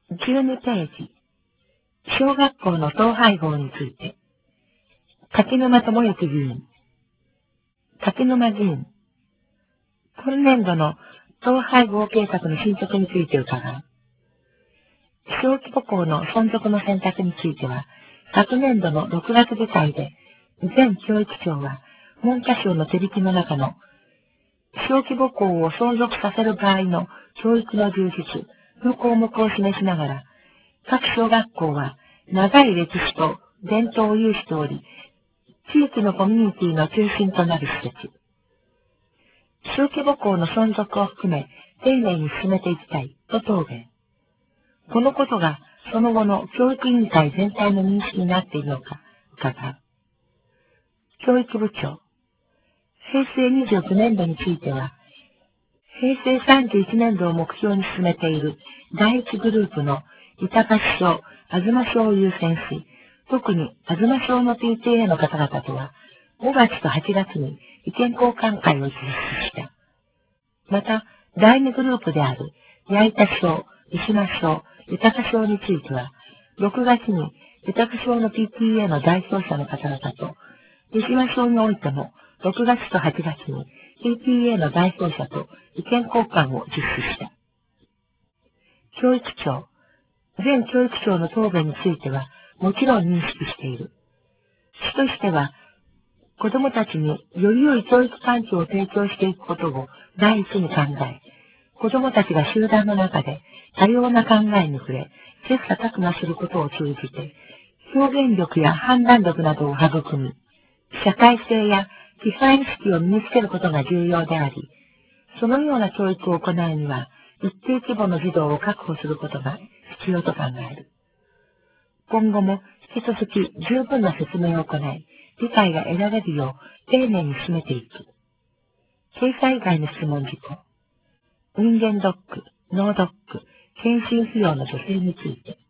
12ページ。小学校の統廃合について。柿沼智之議員。柿沼議員。今年度の統廃合計画の進捗について伺う。小規模校の存続の選択については、昨年度の6月議会で、前教育庁は文科省の手引きの中の小規模校を存続させる場合の教育の充実の項目を示しながら、各小学校は長い歴史と伝統を有しており、地域のコミュニティの中心となる施設。小規模校の存続を含め、丁寧に進めていきたいと答弁。このことがその後の教育委員会全体の認識になっているのか伺う。教育部長。平成29年度については、平成31年度を目標に進めている第一グループの板橋小、東小を優先し、特に東小の PTA の方々とは5月と8月に意見交換会を実施した。また、第2グループである矢板小、三島小、豊小については、6月に豊小の PTA の代表者の方々と、三島小においても6月と8月に PTA の代表者と意見交換を実施した。教育庁。前教育庁の答弁については、もちろん認識している。主としては、子供たちにより良い教育環境を提供していくことを第一に考え、子供たちが集団の中で多様な考えに触れ、切磋琢磨することを通じて、表現力や判断力などを育み、社会性や規範意識を身につけることが重要であり、そのような教育を行うには、一定規模の児童を確保することが必要と考える。今後も引き続き十分な説明を行い、理解が得られるよう丁寧に進めていく。掲載外の質問事項。人間ドック、脳ドック、検診費用の助成について。